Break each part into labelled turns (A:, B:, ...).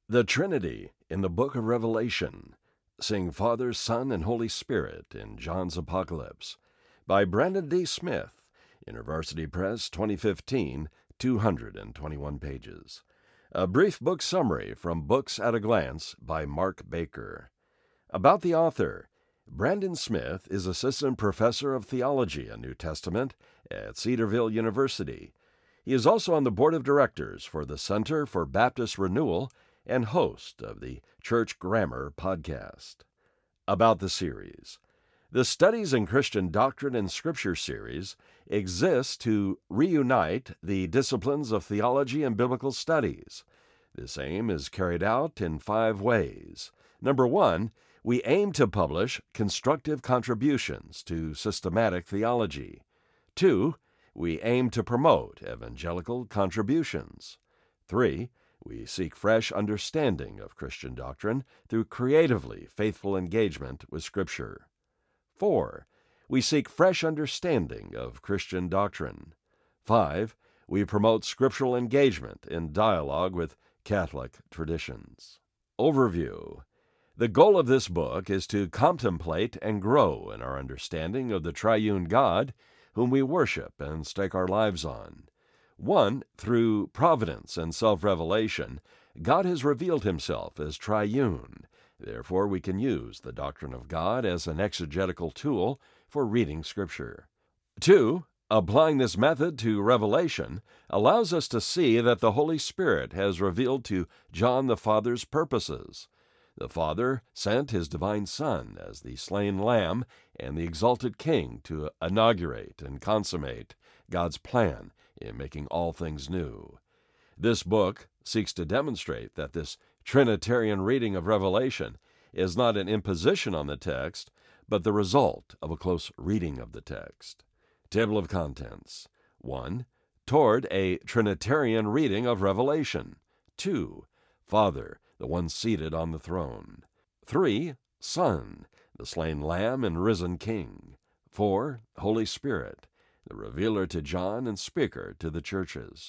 A: The Trinity in the Book of Revelation, seeing Father, Son, and Holy Spirit in John's Apocalypse, by Brandon D. Smith, University Press, 2015, 221 pages. A brief book summary from Books at a Glance by Mark Baker. About the author, Brandon Smith is Assistant Professor of Theology and New Testament at Cedarville University. He is also on the Board of Directors for the Center for Baptist Renewal and host of the Church Grammar podcast. About the series. The Studies in Christian Doctrine and Scripture series exists to reunite the disciplines of theology and biblical studies. This aim is carried out in 5 ways. Number 1, we aim to publish constructive contributions to systematic theology. 2, we aim to promote evangelical contributions. 3, we seek fresh understanding of Christian doctrine through creatively faithful engagement with Scripture. 4, we seek fresh understanding of Christian doctrine. 5, we promote scriptural engagement in dialogue with Catholic traditions. Overview. The goal of this book is to contemplate and grow in our understanding of the triune God whom we worship and stake our lives on. 1, through providence and self-revelation, God has revealed himself as triune. Therefore, we can use the doctrine of God as an exegetical tool for reading Scripture. 2, applying this method to revelation allows us to see that the Holy Spirit has revealed to John the Father's purposes. The Father sent his divine Son as the slain Lamb and the exalted King to inaugurate and consummate God's plan in making all things new. This book seeks to demonstrate that this Trinitarian reading of Revelation is not an imposition on the text, but the result of a close reading of the text. Table of Contents. 1, toward a Trinitarian reading of Revelation. 2, Father, the one seated on the throne. 3, Son, the slain Lamb and risen King. 4, Holy Spirit, the revealer to John and speaker to the churches.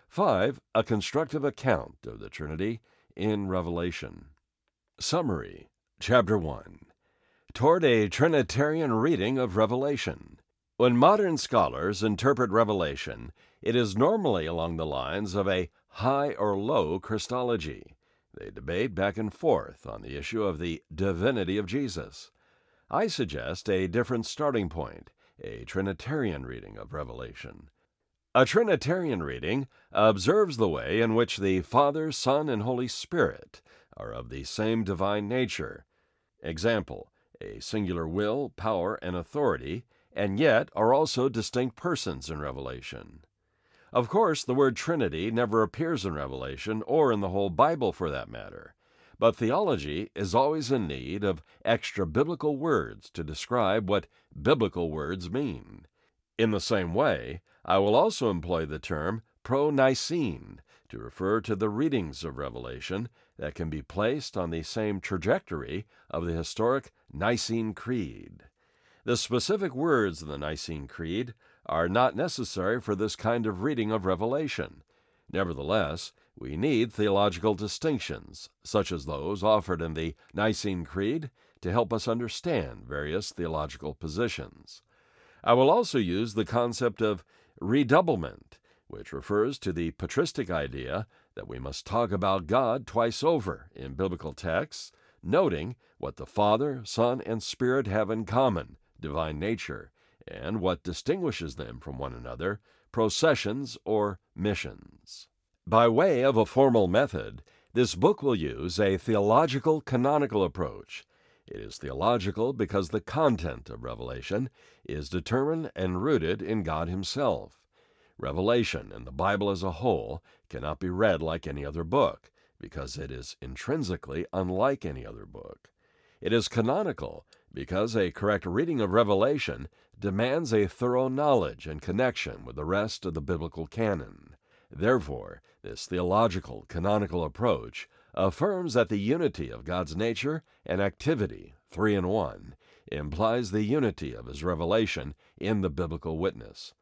A: 5, a constructive account of the Trinity in Revelation. Summary. Chapter 1. Toward a Trinitarian reading of Revelation. When modern scholars interpret Revelation, it is normally along the lines of a high or low Christology. They debate back and forth on the issue of the divinity of Jesus. I suggest a different starting point, a Trinitarian reading of Revelation. A Trinitarian reading observes the way in which the Father, Son, and Holy Spirit are of the same divine nature. Example, a singular will, power, and authority, and yet are also distinct persons in Revelation. Of course, the word Trinity never appears in Revelation or in the whole Bible for that matter, but theology is always in need of extra-biblical words to describe what biblical words mean. In the same way, I will also employ the term pro-Nicene to refer to the readings of Revelation that can be placed on the same trajectory of the historic Nicene Creed. The specific words of the Nicene Creed are not necessary for this kind of reading of Revelation. Nevertheless, we need theological distinctions, such as those offered in the Nicene Creed, to help us understand various theological positions. I will also use the concept of redoublement, which refers to the patristic idea that we must talk about God twice over in biblical texts, noting what the Father, Son, and Spirit have in common, divine nature, and what distinguishes them from one another, processions or missions. By way of a formal method, this book will use a theological canonical approach. It is theological because the content of Revelation is determined and rooted in God Himself. Revelation and the Bible as a whole cannot be read like any other book, because it is intrinsically unlike any other book. It is canonical because a correct reading of Revelation demands a thorough knowledge and connection with the rest of the biblical canon. Therefore, this theological canonical approach affirms that the unity of God's nature and activity, 3 in 1, implies the unity of His revelation in the biblical witness,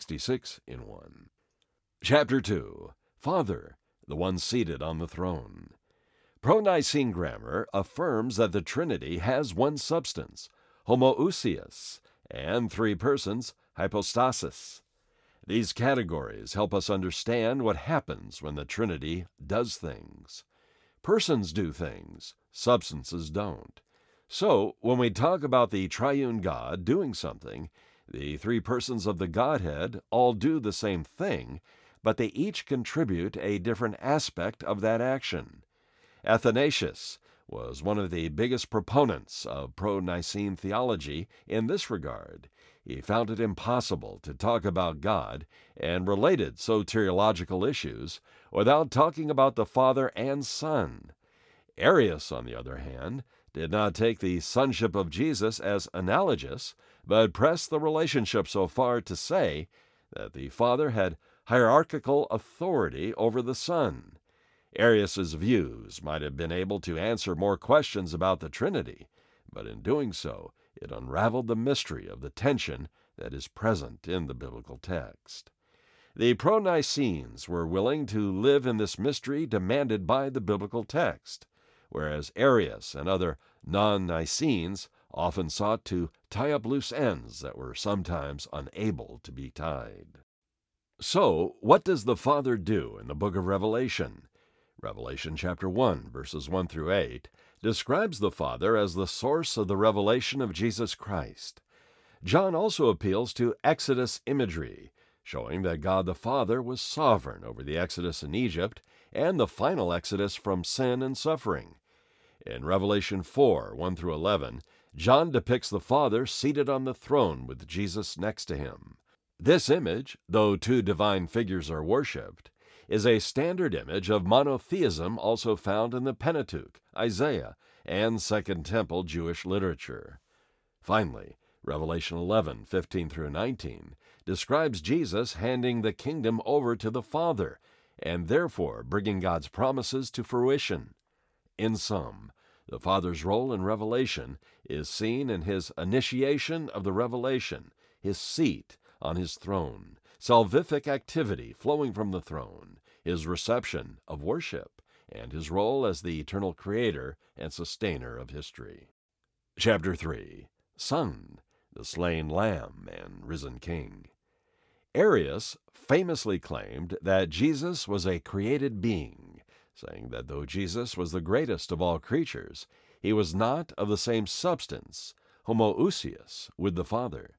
A: 66 in 1. Chapter 2. Father, the one seated on the throne. Pro-Nicene grammar affirms that the Trinity has one substance, homoousios, and three persons, hypostasis. These categories help us understand what happens when the Trinity does things. Persons do things, substances don't. So, when we talk about the triune God doing something, the three persons of the Godhead all do the same thing, but they each contribute a different aspect of that action. Athanasius was one of the biggest proponents of pro-Nicene theology in this regard. He found it impossible to talk about God and related soteriological issues without talking about the Father and Son. Arius, on the other hand, did not take the sonship of Jesus as analogous, but pressed the relationship so far to say that the Father had hierarchical authority over the Son. Arius's views might have been able to answer more questions about the Trinity, but in doing so, it unraveled the mystery of the tension that is present in the biblical text. The pro-Nicenes were willing to live in this mystery demanded by the biblical text, whereas Arius and other non-Nicenes often sought to tie up loose ends that were sometimes unable to be tied. So, what does the Father do in the book of Revelation? Revelation chapter 1, verses 1 through 8, describes the Father as the source of the revelation of Jesus Christ. John also appeals to Exodus imagery, showing that God the Father was sovereign over the Exodus in Egypt and the final Exodus from sin and suffering. In Revelation 4, 1 through 11, John depicts the Father seated on the throne with Jesus next to him. This image, though two divine figures are worshipped, is a standard image of monotheism also found in the Pentateuch, Isaiah, and Second Temple Jewish literature. Finally, Revelation 11, 15 through 19, describes Jesus handing the kingdom over to the Father, and therefore bringing God's promises to fruition. In sum, the Father's role in Revelation is seen in his initiation of the revelation, his seat on his throne, salvific activity flowing from the throne, his reception of worship, and his role as the eternal creator and sustainer of history. Chapter 3. Son, the slain Lamb and risen King. Arius famously claimed that Jesus was a created being, saying that though Jesus was the greatest of all creatures, he was not of the same substance, homoousios, with the Father.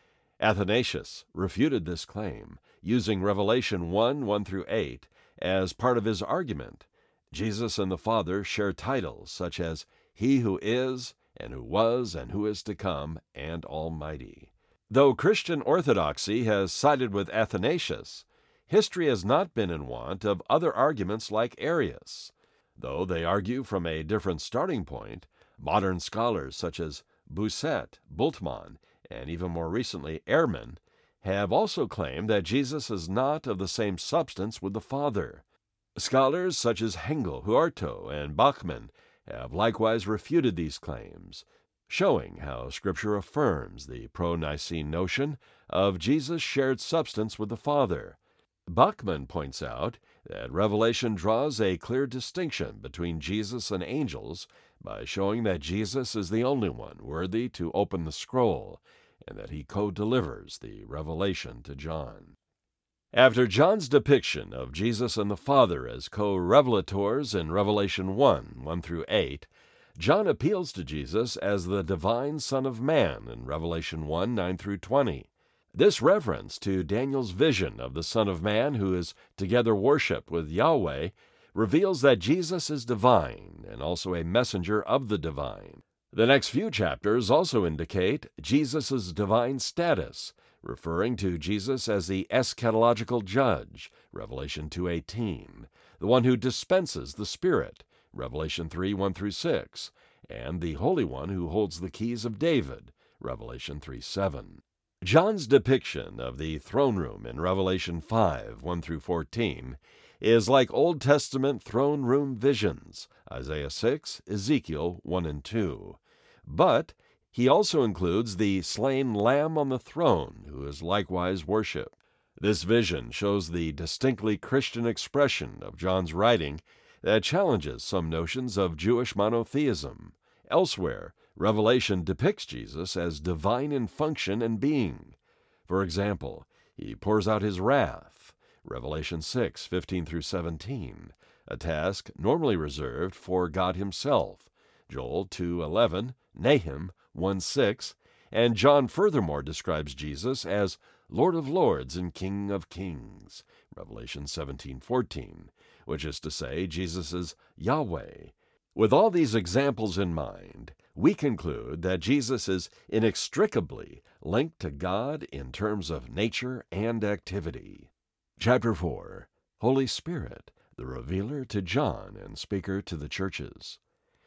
A: Athanasius refuted this claim, using Revelation 1, 1 through 8, as part of his argument. Jesus and the Father share titles such as He who is, and who was, and who is to come, and Almighty. Though Christian orthodoxy has sided with Athanasius, history has not been in want of other arguments like Arius. Though they argue from a different starting point, modern scholars such as Bousset, Bultmann, and even more recently Ehrman, have also claimed that Jesus is not of the same substance with the Father. Scholars such as Hengel, Huarto, and Bachmann have likewise refuted these claims, showing how Scripture affirms the pro-Nicene notion of Jesus' shared substance with the Father. Bachmann points out that Revelation draws a clear distinction between Jesus and angels by showing that Jesus is the only one worthy to open the scroll, and that he co-delivers the revelation to John. After John's depiction of Jesus and the Father as co-revelators in Revelation 1, 1 through 8, John appeals to Jesus as the divine Son of Man in Revelation 1, 9 through 20. This reference to Daniel's vision of the Son of Man who is together worshipped with Yahweh reveals that Jesus is divine and also a messenger of the divine. The next few chapters also indicate Jesus' divine status, referring to Jesus as the eschatological judge, Revelation 2:18, the one who dispenses the Spirit, Revelation 3, 1 through 6, and the Holy One who holds the keys of David, Revelation 3:7. John's depiction of the throne room in Revelation 5, 1 through 14, is like Old Testament throne room visions, Isaiah 6, Ezekiel 1 and 2. But he also includes the slain Lamb on the throne, who is likewise worshipped. This vision shows the distinctly Christian expression of John's writing that challenges some notions of Jewish monotheism. Elsewhere, Revelation depicts Jesus as divine in function and being. For example, he pours out his wrath, Revelation 6:15 through 17, a task normally reserved for God himself, Joel 2:11, Nahum 1:6, and John furthermore describes Jesus as Lord of Lords and King of Kings, Revelation 17:14, which is to say, Jesus is Yahweh. With all these examples in mind, we conclude that Jesus is inextricably linked to God in terms of nature and activity. Chapter 4. Holy Spirit, the revealer to John and speaker to the churches.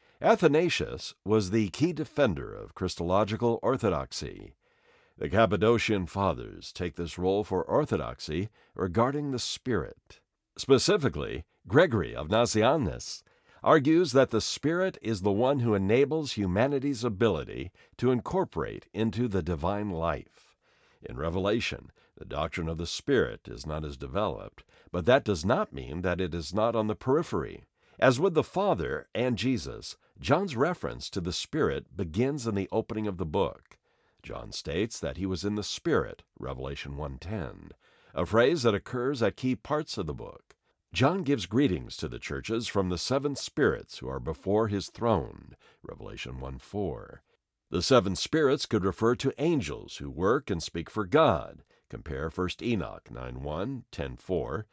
A: Athanasius was the key defender of Christological orthodoxy. The Cappadocian Fathers take this role for orthodoxy regarding the Spirit. Specifically, Gregory of Nazianzus argues that the Spirit is the one who enables humanity's ability to incorporate into the divine life. In Revelation, the doctrine of the Spirit is not as developed, but that does not mean that it is not on the periphery. As with the Father and Jesus, John's reference to the Spirit begins in the opening of the book. John states that he was in the Spirit, Revelation 1:10, a phrase that occurs at key parts of the book. John gives greetings to the churches from the seven spirits who are before his throne, Revelation 1:4. The seven spirits could refer to angels who work and speak for God. Compare 1 Enoch 9:1, 10:4,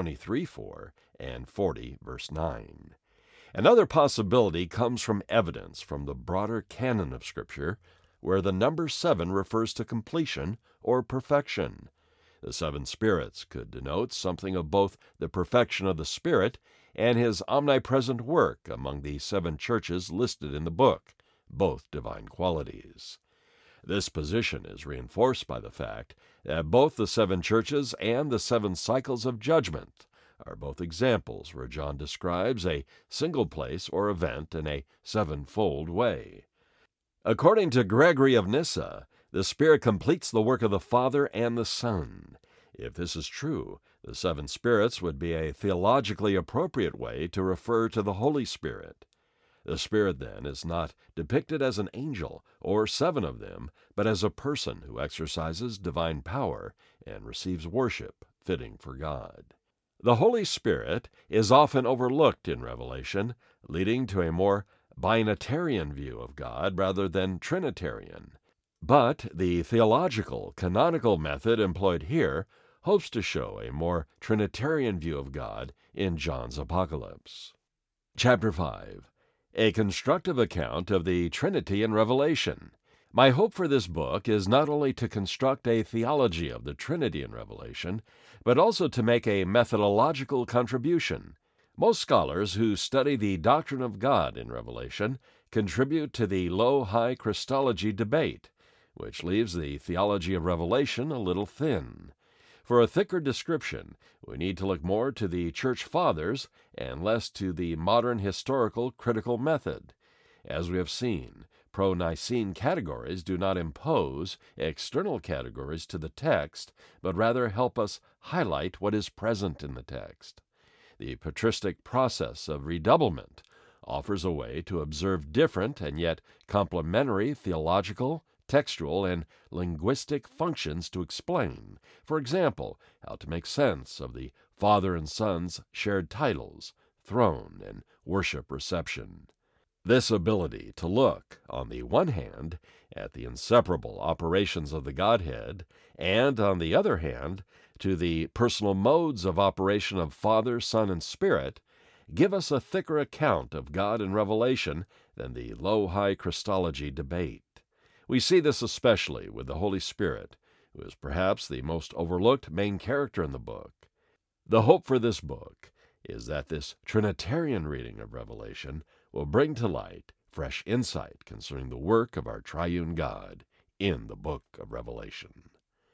A: 23:4, and 40, verse 9. Another possibility comes from evidence from the broader canon of Scripture, where the number 7 refers to completion or perfection. The seven spirits could denote something of both the perfection of the Spirit and his omnipresent work among the 7 churches listed in the book, both divine qualities. This position is reinforced by the fact that both the 7 churches and the 7 cycles of judgment are both examples where John describes a single place or event in a sevenfold way. According to Gregory of Nyssa, the Spirit completes the work of the Father and the Son. If this is true, the 7 spirits would be a theologically appropriate way to refer to the Holy Spirit. The Spirit, then, is not depicted as an angel or 7 of them, but as a person who exercises divine power and receives worship fitting for God. The Holy Spirit is often overlooked in Revelation, leading to a more binatarian view of God rather than Trinitarian. But the theological, canonical method employed here hopes to show a more Trinitarian view of God in John's Apocalypse. Chapter 5. A constructive account of the Trinity in Revelation. My hope for this book is not only to construct a theology of the Trinity in Revelation, but also to make a methodological contribution. Most scholars who study the doctrine of God in Revelation contribute to the low-high Christology debate, which leaves the theology of Revelation a little thin. For a thicker description, we need to look more to the Church Fathers and less to the modern historical critical method. As we have seen, pro-Nicene categories do not impose external categories to the text, but rather help us highlight what is present in the text. The patristic process of redoublement offers a way to observe different and yet complementary theological, textual, and linguistic functions to explain, for example, how to make sense of the Father and Son's shared titles, throne, and worship reception. This ability to look, on the one hand, at the inseparable operations of the Godhead, and, on the other hand, to the personal modes of operation of Father, Son, and Spirit, give us a thicker account of God in Revelation than the low-high Christology debate. We see this especially with the Holy Spirit, who is perhaps the most overlooked main character in the book. The hope for this book is that this Trinitarian reading of Revelation will bring to light fresh insight concerning the work of our triune God in the book of Revelation.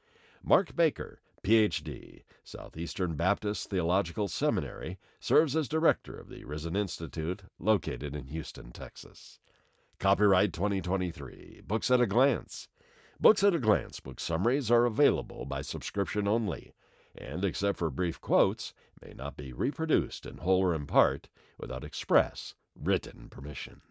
A: Mark Baker, Ph.D., Southeastern Baptist Theological Seminary, serves as director of the Risen Institute, located in Houston, Texas. Copyright 2023, Books at a Glance. Books at a Glance book summaries are available by subscription only. and, except for brief quotes, may not be reproduced in whole or in part without express written permission.